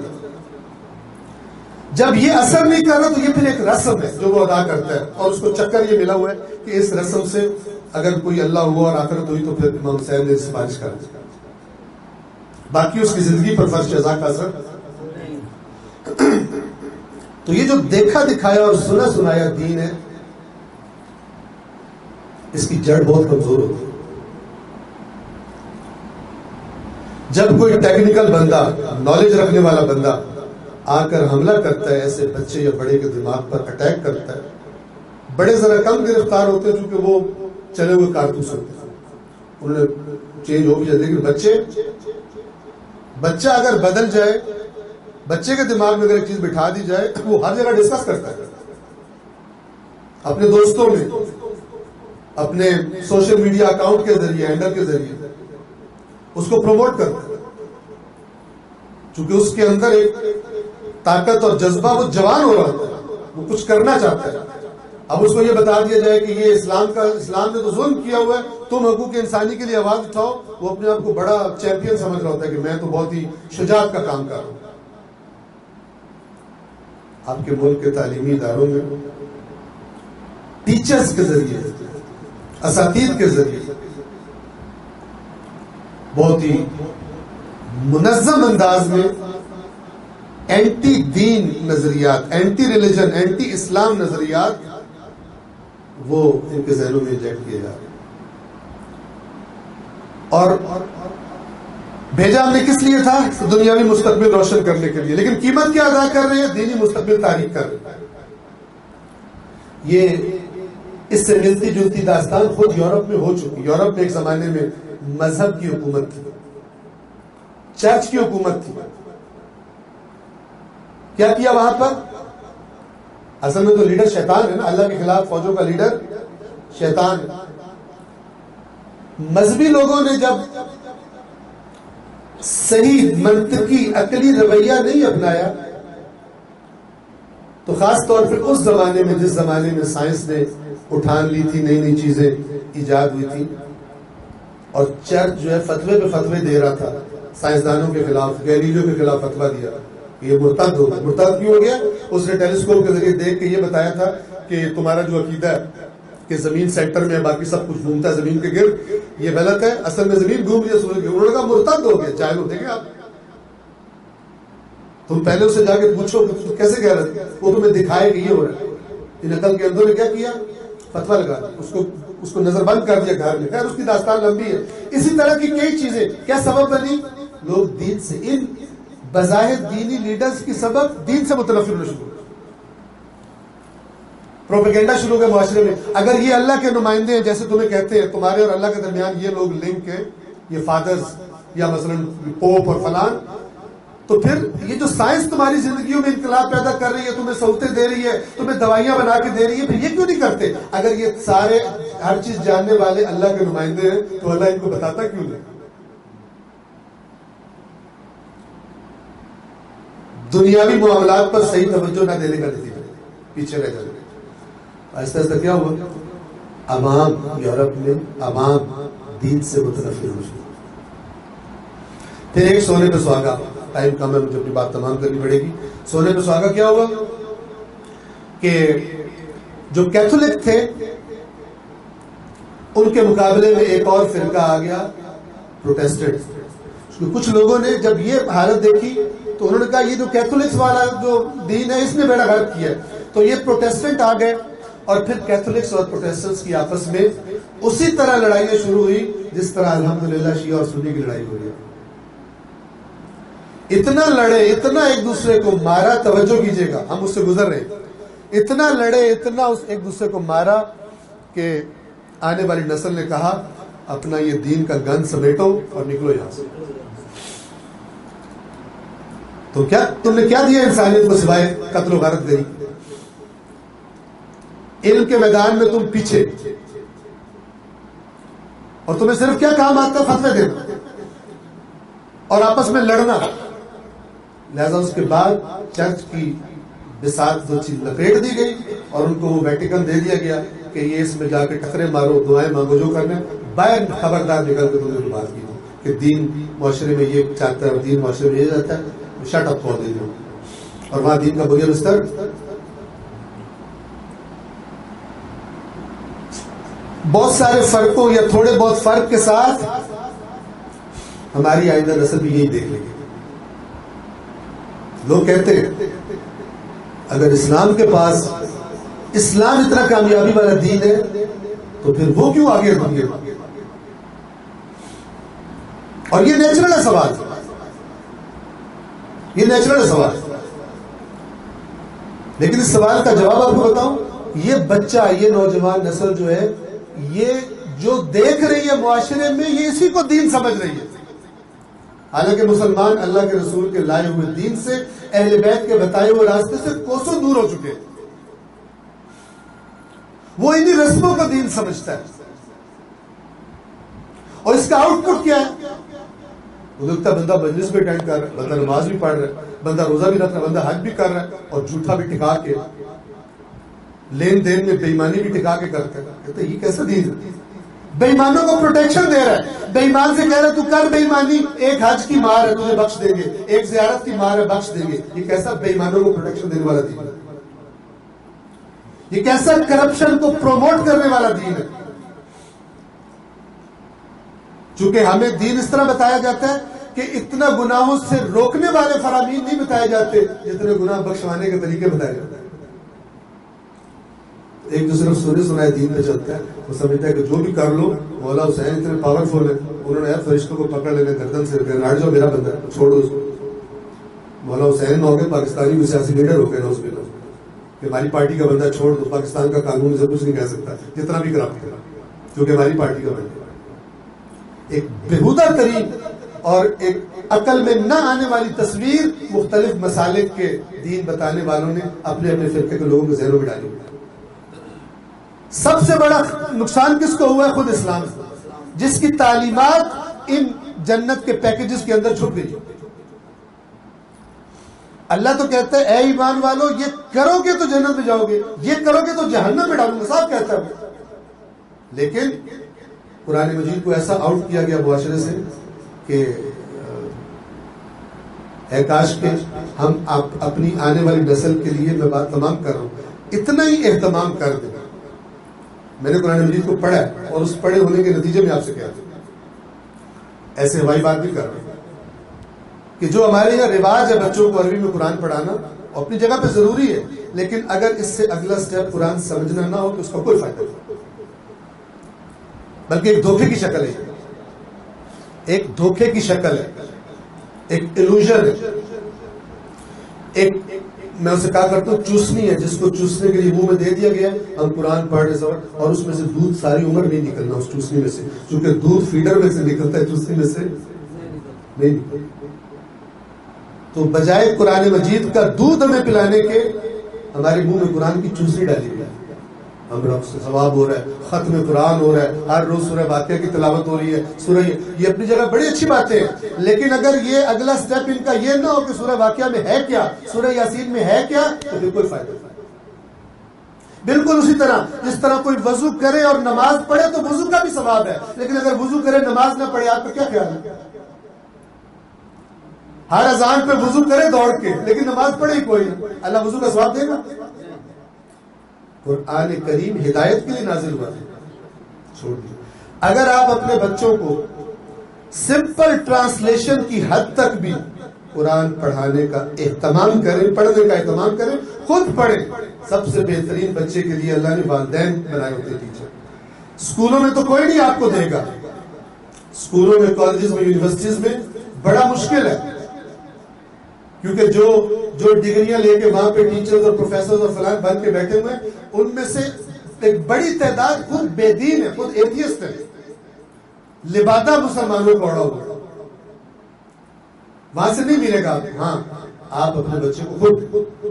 جب یہ اثر نہیں کر رہا تو یہ پھر ایک رسم ہے جو وہ ادا کرتا ہے, اور اس کو چکر یہ ملا ہوا ہے کہ اس رسم سے اگر کوئی اللہ ہوا اور آخرت ہوئی تو پھر امام حسین نے سفارش کر دی, باقی اس کی زندگی پر فرش عذاب کا اثر. تو یہ جو دیکھا دکھایا اور سنا سنایا دین ہے, اس کی جڑ بہت کمزور ہوتی ہے. جب کوئی ٹیکنیکل بندہ, نالج رکھنے والا بندہ آ کر حملہ کرتا ہے ایسے بچے یا بڑے کے دماغ پر اٹیک کرتا ہے, بڑے ذرا کم گرفتار ہوتے ہیں چونکہ وہ چلے ہوئے کارتوس ہوتے ہیں, انہوں نے چینج ہو گیا. لیکن بچے بچہ اگر بدل جائے, بچے کے دماغ میں اگر ایک چیز بٹھا دی جائے, وہ ہر جگہ ڈسکس کرتا ہے, اپنے دوستوں میں, اپنے سوشل میڈیا اکاؤنٹ کے ذریعے, ہینڈل کے ذریعے اس کو پروموٹ کرتا ہے, چونکہ اس کے اندر ایک طاقت اور جذبہ, وہ جوان ہو رہا ہوتا ہے, وہ کچھ کرنا چاہتا ہے. اب اس کو یہ بتا دیا جائے کہ یہ اسلام کا, اسلام نے تو ظلم کیا ہوا ہے, تم حقوق انسانی کے لیے آواز اٹھاؤ, وہ اپنے آپ کو بڑا چیمپئن سمجھ رہا ہوتا ہے کہ میں تو بہت ہی شجاعت کا کام کر رہا ہوں. آپ کے ملک کے تعلیمی اداروں میں ٹیچرز کے ذریعے, اساتذہ کے ذریعے بہت ہی منظم انداز میں اینٹی دین نظریات, اینٹی ریلیجن, اینٹی اسلام نظریات وہ ان کے ذہنوں میں انجیکٹ کیے جا رہے ہیں. اور بھیجا ہم نے کس لیے تھا؟ دنیاوی مستقبل روشن کرنے کے لیے, لیکن قیمت کیا ادا کر رہے ہیں؟ دینی مستقبل تاریخ کر رہے ہیں. یہ اس سے ملتی جلتی داستان خود یورپ میں ہو چکی. یورپ میں ایک زمانے میں مذہب کی حکومت تھی, چرچ کی حکومت تھی. کیا کیا وہاں پر؟ اصل میں تو لیڈر شیطان ہے نا, اللہ کے خلاف فوجوں کا لیڈر شیطان ہے. مذہبی لوگوں نے جب صحیح منطقی عقلی رویہ نہیں اپنایا تو خاص طور پر اس زمانے میں, جس زمانے میں سائنس نے اٹھان لی تھی, نئی نئی چیزیں ایجاد ہوئی تھی, اور چرچ جو ہے فتوے پہ فتوے دے رہا تھا سائنسدانوں کے خلاف, گیلیلیو کے خلاف فتوا دیا, یہ مرتد ہو گیا. مرتد کیوں ہو گیا؟ اس نے ٹیلیسکوپ کے ذریعے دیکھ کے یہ بتایا تھا کہ تمہارا جو عقیدہ ہے کہ زمین سینٹر میں ہے, باقی سب کچھ گھومتا ہے زمین کے گرد, یہ غلط ہے. اصل میں زمین گھوم رہی ہے سورج کے. انہوں نے کہا مرتد ہو گیا. جاہل ہو دیکھیں آپ, تم پہلے اسے جا کے پوچھو کہ کیسے کہہ رہے تھے, وہ تمہیں دکھائے کہ یہ ہو رہا ہے. ان عقل کے اندر نے کیا کیا؟ فتوا لگا دیا, اس کو اس کو نظر بند کر دیا گھر میں. خیر اس کی داستان لمبی ہے. اسی طرح کی کئی چیزیں کیا سبب بنی؟ لوگ دین سے، ان بظاہر دینی لیڈرز کی سبب دین سے متنفر ہونا شروع، پروپیگنڈا شروع ہو گیا معاشرے میں. اگر یہ اللہ کے نمائندے ہیں جیسے تمہیں کہتے ہیں، تمہارے اور اللہ کے درمیان یہ لوگ لنک ہیں، یہ فادرز یا مثلا پوپ اور فلان، تو پھر یہ جو سائنس تمہاری زندگیوں میں انقلاب پیدا کر رہی ہے، تمہیں سہولتیں دے رہی ہے، تمہیں دوائیاں بنا کے دے رہی ہے، پھر یہ کیوں نہیں کرتے؟ اگر یہ سارے ہر چیز جاننے والے اللہ کے نمائندے ہیں تو اللہ ان کو بتاتا کیوں نہیں؟ دنیاوی معاملات پر صحیح توجہ نہ دینے کا نتیجہ پیچھے رہ جانے. آہستہ آہستہ کیا ہوا؟ عوام یورپ میں عوام دین سے متنفر ہو چکے. پھر ایک سونے پہ سہاگا، ٹائم کم ہے مجھے اپنی بات تمام کرنی پڑے گی. سونے پہ سہاگا کیا ہوا کہ جو کیتھولک تھے ان کے مقابلے میں ایک اور فرقہ آ گیا، پروٹیسٹنٹ. کچھ لوگوں نے جب یہ حالت دیکھی تو انہوں نے کہا یہ جو کیتھولکس والا جو دین ہے اس نے بیڑا غرق کیا ہے. تو یہ پروٹیسٹنٹ آ گئے اور پھر کیتھولکس اور پروٹیسٹنٹس کی آپس میں اسی طرح لڑائیاں شروع ہوئی جس طرح الحمدللہ شیعہ اور سنی کی لڑائی ہو رہی ہے. اتنا لڑے، اتنا ایک دوسرے کو مارا، توجہ کیجئے گا ہم اس سے گزر رہے ہیں، اتنا لڑے، اتنا اس ایک دوسرے کو مارا کہ آنے والی نسل نے کہا اپنا یہ دین کا گن سمیٹو اور نکلو یہاں سے. تو کیا تم نے کیا دیا انسانیت کو سوائے قتل و غارت گری؟ علم کے میدان میں تم پیچھے، اور تمہیں صرف کیا کام آتا ہے؟ فتوے دینا اور آپس میں لڑنا. لہذا اس کے بعد چرچ کی بساط دو چیز لپیٹ دی گئی اور ان کو وہ ویٹیکن دے دیا گیا کہ یہ اس میں جا کے ٹکرے مارو، دعائیں مانگو، جو کرنا ہے. باہر خبردار نکل کے تم نے بات کی کہ دین معاشرے میں یہ چاہتا ہے اور دین معاشرے میں یہ جاتا ہے، شٹ اپ کھول دے دو. اور وہاں دین کا بغیر بستر بہت سارے فرقوں یا تھوڑے بہت فرق کے ساتھ ہماری آئندہ نسل بھی یہی دیکھ لے گی. لوگ کہتے ہیں اگر اسلام کے پاس اسلام اتنا کامیابی والا دین ہے تو پھر وہ کیوں آگے بڑھ گئے؟ اور یہ نیچرل ہے سوال، یہ نیچرل ہے سوال. لیکن اس سوال کا جواب آپ کو بتاؤں، یہ بچہ، یہ نوجوان نسل جو ہے، یہ جو دیکھ رہی ہے معاشرے میں، یہ اسی کو دین سمجھ رہی ہے. حالانکہ مسلمان اللہ کے رسول کے لائے ہوئے دین سے، اہل بیت کے بتائے ہوئے راستے سے کوسوں دور ہو چکے. وہ انہی رسموں کا دین سمجھتا ہے. اور اس کا آؤٹ پٹ کیا ہے؟ وہ دیکھتا بندہ مجلس بھی اٹینڈ کر رہا ہے، بندہ نماز بھی پڑھ رہا ہے، بندہ روزہ بھی رکھ رہا ہے، بندہ حج بھی کر رہا ہے، اور جھوٹا بھی ٹکا کے، لین دین میں بے ایمانی بھی ٹکا کے کرتا ہے. کہتا ہے یہ کیسا دین ہے؟ بے ایمانوں کو پروٹیکشن دے رہا ہے. بے ایمان سے کہہ رہا ہے تو کر بے ایمانی، ایک حج کی مار ہے تجھے بخش دیں گے، ایک زیارت کی مار ہے بخش دیں گے. یہ کیسا بے ایمانوں کو پروٹیکشن دینے والا دین ہے؟ یہ کیسا کرپشن کو پروموٹ کرنے والا دین ہے؟ چونکہ ہمیں دین اس طرح بتایا جاتا ہے کہ اتنا گناہوں سے روکنے والے فرامین نہیں بتائے جاتے جتنے گناہ بخشوانے کے طریقے بتائے جاتے ہیں. ایک دوسرے سونے سنائے دین پہ چلتا ہے. وہ سمجھتا ہے کہ جو بھی کر لو، مولا حسین اتنے پاورفل ہے، انہوں نے یار فرشتوں کو پکڑ لینے گردن سے ہٹ جاؤ، میرا بندہ چھوڑو اس کو. مولا حسین ہو گئے پاکستانی کو سیاسی لیڈر ہو گئے نا، اس میں کہ ہماری پارٹی کا بندہ چھوڑ دو، پاکستان کا قانون سے کچھ نہیں کہہ سکتا جتنا بھی کرا کرا کیونکہ ہماری پارٹی کا بندہ. ایک بےہودہ ترین اور ایک عقل میں نہ آنے والی تصویر مختلف مسالک کے دین بتانے والوں نے اپنے اپنے فرقے کے لوگوں کے ذہنوں میں ڈالی. سب سے بڑا نقصان کس کو ہوا ہے؟ خود اسلام، جس کی تعلیمات ان جنت کے پیکیجز کے اندر چھپ گئی. اللہ تو کہتا ہے اے ایمان والو یہ کرو گے تو جنت میں جاؤ گے، یہ کرو گے تو جہنم میں ڈالوں گا، صاحب کہتا ہے. لیکن قرآن مجید کو ایسا آؤٹ کیا گیا معاشرے سے کہ اے کاش کہ ہم اپنی آنے والی نسل کے لیے، میں بات تمام کر رہا ہوں، اتنا ہی اہتمام کر دیں. میں نے قرآن مجید کو پڑھا ہے اور اس پڑھے ہونے کے نتیجے میں آپ سے کہا تھا، ایسے ہوائی بات بھی کر رہے ہیں کہ جو ہمارے یہاں رواج ہے بچوں کو عربی میں قرآن پڑھانا، اپنی جگہ پہ ضروری ہے، لیکن اگر اس سے اگلا سٹیپ قرآن سمجھنا نہ ہو تو اس کا کوئی فائدہ نہیں. بلکہ ایک دھوکے کی شکل ہے، ایک دھوکے کی شکل ہے، ایک ایلوژن ہے، ایک میں اسے کہا کرتا ہوں چوسنی ہے، جس کو چوسنے کے لیے منہ میں دے دیا گیا ہم قرآن پڑھ رہے سب اور اس میں سے دودھ ساری عمر نہیں نکلنا اس چوسنی میں سے، چونکہ دودھ فیڈر میں سے نکلتا ہے، چوسنی میں سے نہیں نکلتا۔ تو بجائے قرآن مجید کا دودھ ہمیں پلانے کے ہمارے منہ میں قرآن کی چوسنی ڈالی گئی، ہم رب سے ثواب ہو رہا ہے، ختم قرآن ہو رہا ہے، ہر روز سورہ واقعہ کی تلاوت ہو رہی ہے، سورہ یہ اپنی جگہ بڑی اچھی باتیں ہیں، لیکن اگر یہ اگلا سٹیپ ان کا یہ نہ ہو کہ سورہ واقعہ میں ہے کیا، سورہ یاسین میں ہے کیا، تو پھر کوئی فائدہ نہیں۔ بالکل اسی طرح جس طرح کوئی وضو کرے اور نماز پڑھے تو وضو کا بھی ثواب ہے، لیکن اگر وضو کرے نماز نہ پڑھے، آپ کا کیا خیال ہے؟ ہر اذان پہ وضو کرے دوڑ کے لیکن نماز پڑھے ہی کوئی نہیں، اللہ وضو کا ثواب دے گا؟ قرآن کریم ہدایت کے لیے نازل ہوا ہے، چھوڑ دیجیے۔ اگر آپ اپنے بچوں کو سمپل ٹرانسلیشن کی حد تک بھی قرآن پڑھانے کا اہتمام کریں، پڑھنے کا اہتمام کریں، خود پڑھیں، سب سے بہترین بچے کے لیے اللہ نے والدین بنائے ہوتے ٹیچر۔ اسکولوں میں تو کوئی نہیں آپ کو دے گا، اسکولوں میں، کالجز میں، یونیورسٹیز میں بڑا مشکل ہے، کیونکہ جو جو ڈگریاں لے کے وہاں پہ ٹیچرز اور پروفیسرز اور فلان بن کے بیٹھے ہوئے ہیں، ان میں سے ایک بڑی تعداد خود بے دین ہے، خود ایتھیسٹ ہے، لبادہ مسلمانوں کو اڑا ہوا، وہاں سے نہیں ملے گا۔ ہاں آپ اپنے بچے کو خود،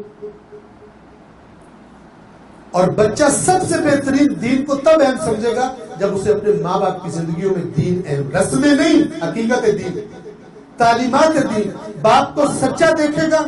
اور بچہ سب سے بہترین دین کو تب اہم سمجھے گا جب اسے اپنے ماں باپ کی زندگیوں میں دین اہم، رسمیں نہیں، حقیقت دین، تعلیمات دین۔ باپ کو سچا دیکھے گا،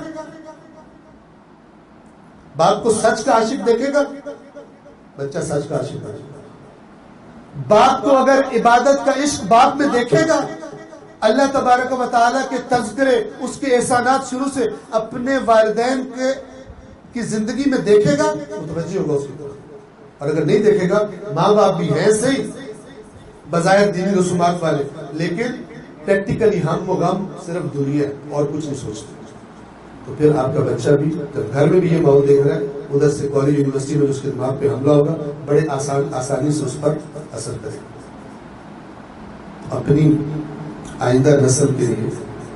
باپ کو سچ کا عاشق دیکھے گا، بچہ سچ کا عاشق ہے۔ باپ کو اگر عبادت کا عشق باپ میں دیکھے گا، اللہ تبارک و تعالیٰ کے تذکرے، اس کے احسانات شروع سے اپنے والدین کے کی زندگی میں دیکھے گا، متوجہ ہوگا اس کی طرف۔ اور اگر نہیں دیکھے گا، ماں باپ بھی ہیں صحیح بظاہر دینی رسومات والے، لیکن پریکٹیکلی ہم و غم صرف دنیا اور کچھ نہیں سوچتے، تو پھر آپ کا بچہ بھی جب گھر میں بھی یہ ماحول دیکھ رہا ہے، ادھر سے کالج یونیورسٹی میں اس کے دماغ پہ حملہ ہوگا، بڑے آسان آسانی سے اس پر اثر کرے گا۔ اپنی آئندہ نسل کے لیے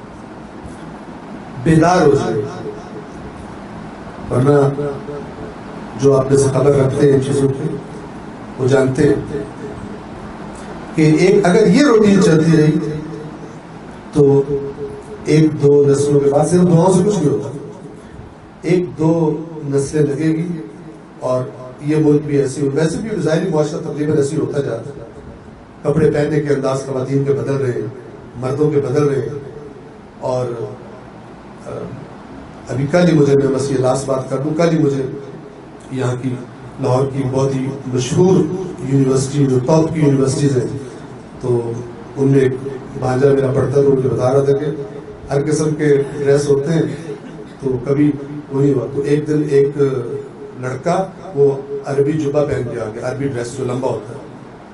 بیدار ہو جائے، ورنہ جو آپ سے خبر رکھتے ہیں ان چیزوں کی، وہ جانتے ہیں کہ ایک اگر یہ روٹین چلتی رہی تو ایک دو نسلوں کے بعد صرف دعاؤں سے کچھ نہیں ہوتا، ایک دو نسلیں لگے گی اور یہ ملک بھی ایسی ہو، ویسے بھی ظاہری معاشرہ تقریباً ایسی ہوتا جاتا ہے، کپڑے پہننے کے انداز خواتین کے بدل رہے ہیں، مردوں کے بدل رہے ہیں، اور ابھی کل ہی مجھے، میں بس یہ لاسٹ بات کر دوں، کل ہی مجھے یہاں کی لاہور کی بہت ہی مشہور یونیورسٹی، جو ٹاپ کی یونیورسٹیز ہیں، تو ان میں ایک بھانجا میرا پڑھتا تو مجھے بتا رہا تھا کہ ہر قسم کے ڈریس ہوتے ہیں، تو کبھی وہی ہوا، تو ایک دن ایک لڑکا وہ عربی جبہ پہن کے آ گیا، عربی ڈریس جو لمبا ہوتا ہے،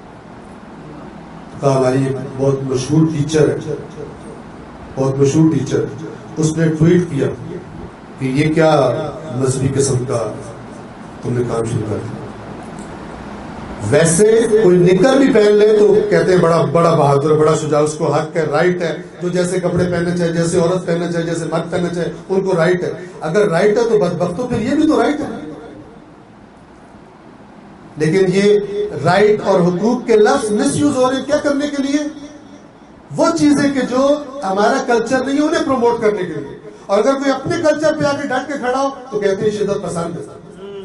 کہا ہماری ایک بہت مشہور ٹیچر ہے، بہت مشہور ٹیچر، اس نے ٹویٹ کیا کہ یہ کیا مذہبی قسم کا تم نے کام شروع کر دیا۔ ویسے کوئی نکر بھی پہن لے تو کہتے ہیں بڑا بڑا بہادر، بڑا شجاع، اس کو حق ہے، رائٹ ہے، جو جیسے کپڑے پہننا چاہے، جیسے عورت پہننا چاہے، جیسے مرد پہننا چاہے، ان کو رائٹ ہے۔ اگر رائٹ ہے تو بدبختوں پھر یہ بھی تو رائٹ ہے، لیکن یہ رائٹ اور حقوق کے لفظ مس یوز ہو رہے ہیں کیا کرنے کے لیے؟ وہ چیزیں کہ جو ہمارا کلچر نہیں ہے انہیں پروموٹ کرنے کے لیے، اور اگر کوئی اپنے کلچر پہ آ کے ڈٹ کے کھڑا ہو تو کہتے ہیں شدت پسند ہے۔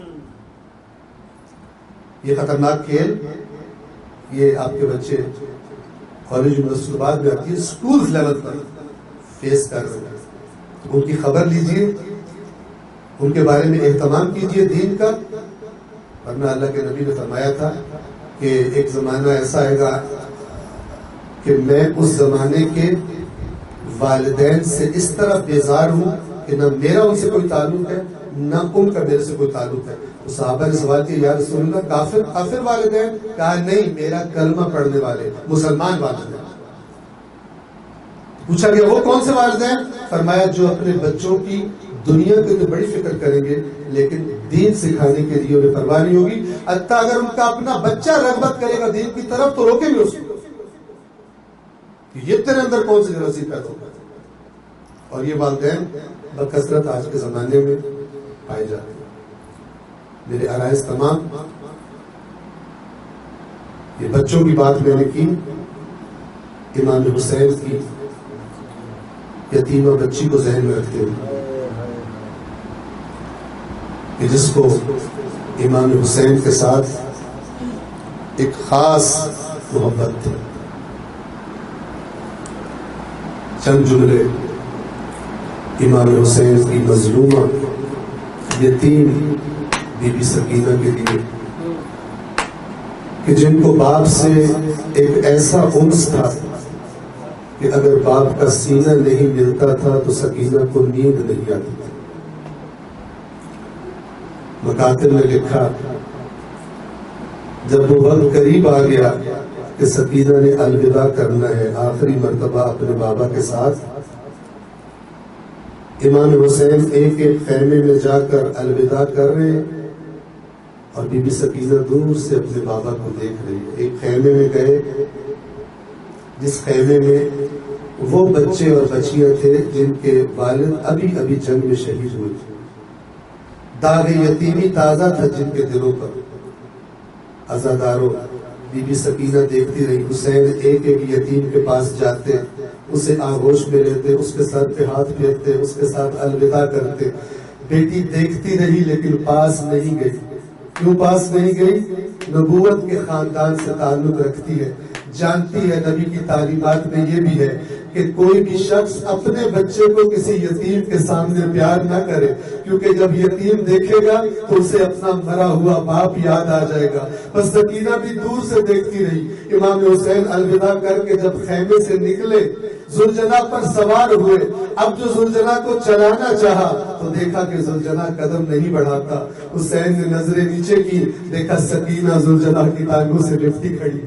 یہ خطرناک کھیل یہ آپ کے بچے کالج یونیورسٹی کے بعد میں آتی ہے، اسکول لیول پر فیس کر رہے ہیں، ان کی خبر لیجئے، ان کے بارے میں اہتمام کیجئے دین کا، ورنہ اللہ کے نبی نے فرمایا تھا کہ ایک زمانہ ایسا آئے گا کہ میں اس زمانے کے والدین سے اس طرح بیزار ہوں کہ نہ میرا ان سے کوئی تعلق ہے نہ ان کا میرے سے کوئی تعلق ہے۔ تو صحابہ نے سوال کیا یا رسول اللہ کافر کافر والدین؟ کہا نہیں، میرا کلمہ پڑھنے والے مسلمان والدین۔ پوچھا گیا وہ کون سے والدین؟ فرمایا جو اپنے بچوں کی دنیا کے لیے بڑی فکر کریں گے لیکن دین سکھانے کے لیے انہیں پرواہ نہیں ہوگی. حتیٰ اگر ان کا اپنا بچہ رغبت کرے گا دین کی طرف تو روکے بھی اس کو کہ یہ تیرے اندر کون سی غرضی پیدا ہوگا. اور یہ والدین بکثرت آج کے زمانے میں پائے جاتے ہیں. میرے عرائض تمام یہ بچوں کی بات میں نے کی. امام حسین کی یتیمہ بچی کو ذہن میں رکھتے ہوئے کہ جس کو امام حسین کے ساتھ ایک خاص محبت تھی. چند جملے امام حسین کی مظلومہ یتیم بی بی سکینہ کے لیے کہ جن کو باپ سے ایک ایسا انس تھا کہ اگر باپ کا سینہ نہیں ملتا تھا تو سکینہ کو نیند نہیں آتی تھی. مکاتب نے لکھا جب وہ وقت قریب آ گیا کہ سکینہ نے الوداع کرنا ہے آخری مرتبہ اپنے بابا کے ساتھ، امام حسین ایک ایک خیمے میں جا کر الوداع کر رہے ہیں اور بی بی سکینہ دور سے اپنے بابا کو دیکھ رہی ہے. ایک خیمے میں گئے جس خیمے میں وہ بچے اور بچیاں تھے جن کے والد ابھی ابھی جنگ میں شہید ہوئے تھے. داغ یتیمی تازہ تھا جن کے دلوں پر. عزاداروں بی بی سکینہ دیکھتی رہی. حسین ایک ایک یتیم کے پاس جاتے، اسے آغوش میں لیتے، اس کے سر پہ ہاتھ پھیرتے، اس کے ساتھ الوداع کرتے. بیٹی دیکھتی رہی لیکن پاس نہیں گئی. کیوں پاس نہیں گئی؟ نبوت کے خاندان سے تعلق رکھتی ہے، جانتی ہے نبی کی تعلیمات میں یہ بھی ہے کہ کوئی بھی شخص اپنے بچے کو کسی یتیم کے سامنے پیار نہ کرے، کیونکہ جب یتیم دیکھے گا تو اسے اپنا مرا ہوا باپ یاد آ جائے گا. بس سکینہ بھی دور سے دیکھتی رہی. امام حسین الوداع کر کے جب خیمے سے نکلے، زلجنا پر سوار ہوئے. اب جو زلجنا کو چلانا چاہا تو دیکھا کہ زلجنا قدم نہیں بڑھاتا. حسین نے نظریں نیچے کی، دیکھا سکینہ زلجنا کی ٹانگوں سے لپٹی کھڑی.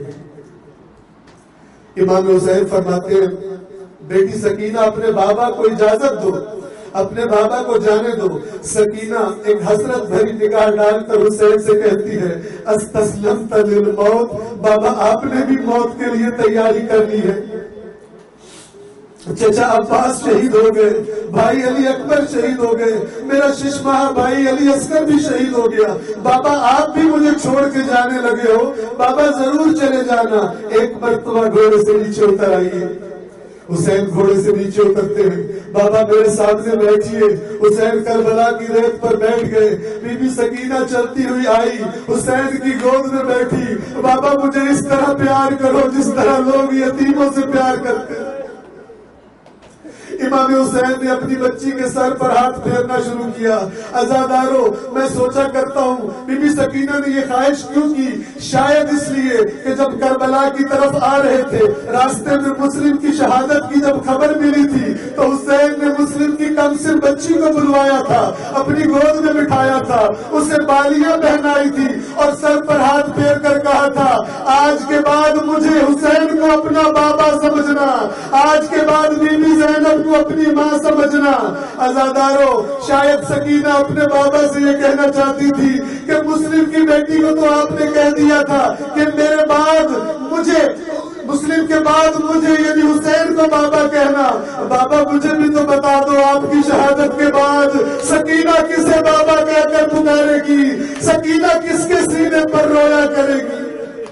امام حسین فرماتے ہیں بیٹی سکینہ اپنے بابا کو اجازت دو، اپنے بابا کو جانے دو. سکینہ ایک حسرت بھری نگاہ ڈال کر حسین سے کہتی ہے استسلمت للموت، بابا آپ نے بھی موت کے لیے تیاری کر لی ہے. چچا عباس شہید ہو گئے، بھائی علی اکبر شہید ہو گئے، میرا ششماہ بھائی علی اصغر بھی شہید ہو گیا. بابا آپ بھی مجھے چھوڑ کے جانے لگے ہو، بابا ضرور چلے جانا. ایک مرتبہ گھوڑے سے نیچے اتر آئیے. حسین گھوڑے سے نیچے اترتے ہیں. بابا میرے سامنے بیٹھیے. حسین کربلا کی ریت پر بیٹھ گئے. بی بی سکینہ چلتی ہوئی آئی، حسین کی گود میں بیٹھی. بابا مجھے اس طرح پیار کرو جس طرح لوگ یتیموں سے پیار کرتے ہیں. امام حسین نے اپنی بچی کے سر پر ہاتھ پھیرنا شروع کیا. عزاداروں میں سوچا کرتا ہوں بی بی سکینہ نے یہ خواہش کیوں کی؟ شاید اس لیے کہ جب کربلا کی طرف آ رہے تھے، راستے میں مسلم کی شہادت کی جب خبر ملی تھی تو حسین نے مسلم کی کمسن بچی کو بلوایا تھا، اپنی گود میں بٹھایا تھا، اسے بالیاں پہنائی تھی اور سر پر ہاتھ پھیر کر کہا تھا آج کے بعد مجھے حسین کو اپنا بابا سمجھنا، آج کے بعد بی بی زینب کو اپنی ماں سمجھنا. عزاداروں شاید سکینہ اپنے بابا سے یہ کہنا چاہتی تھی کہ مسلم کی بیٹی کو تو آپ نے کہہ دیا تھا کہ میرے بعد مجھے مسلم کے بعد مجھے یعنی حسین کو بابا کہنا. بابا مجھے بھی تو بتا دو آپ کی شہادت کے بعد سکینہ کسے بابا کہہ کر پکارے گی، سکینہ کس کے سینے پر رویا کرے گی.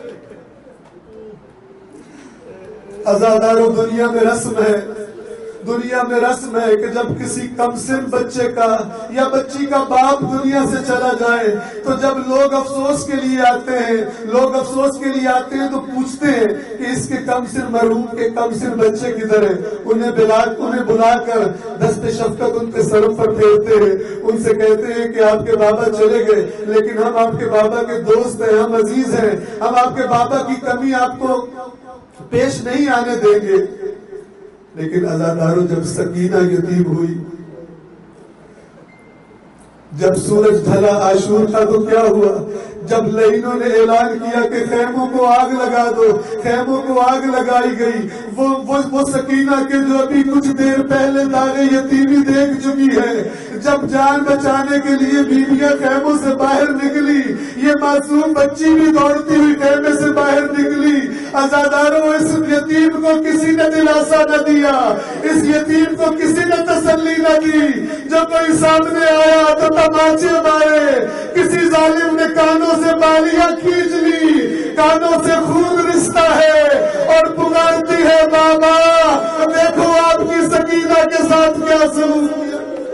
عزاداروں دنیا میں رسم ہے، دنیا میں رسم ہے کہ جب کسی کمسن بچے کا یا بچی کا باپ دنیا سے چلا جائے تو جب لوگ افسوس کے لیے آتے ہیں لوگ افسوس کے لیے آتے ہیں تو پوچھتے ہیں کہ اس کے کمسن مرحوم کے کمسن بچے کدھر ہیں. انہیں بلا انہیں بلا کر دست شفقت ان کے سر پر پھیرتے ہیں، ان سے کہتے ہیں کہ آپ کے بابا چلے گئے لیکن ہم آپ کے بابا کے دوست ہیں، ہم عزیز ہیں، ہم آپ کے بابا کی کمی آپ کو پیش نہیں آنے دیں گے. لیکن عزاداروں جب سکینہ یتیم ہوئی، جب سورج ڈھلا عاشور کا تو کیا ہوا؟ جب لائنوں نے اعلان کیا کہ خیموں کو آگ لگا دو، خیموں کو آگ لگائی گئی. وہ وہ, وہ سکینہ کے جو ابھی کچھ دیر پہلے داغ یتیمی دیکھ چکی ہے، جب جان بچانے کے لیے بیویاں خیموں سے باہر نکلی، یہ معصوم بچی بھی دوڑتی ہوئی خیمے سے باہر نکلی. عزاداروں، اس یتیم کو کسی نے دلاسا نہ دیا، اس یتیم کو کسی نے تسلی نہ دی. جو کوئی سامنے آیا تو تماچے مارے، کسی ظالم نے کانوں سے بالیاں کھینچ لی، کانوں سے خون رستا ہے اور پکارتی ہے بابا دیکھو آپ کی سکینہ کے ساتھ کیا سلوک کیا.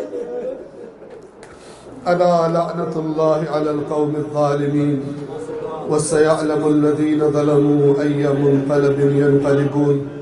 الا لعنت اللہ علی القوم الظالمین وسيعلم الذين ظلموا أي منقلب ينقلبون.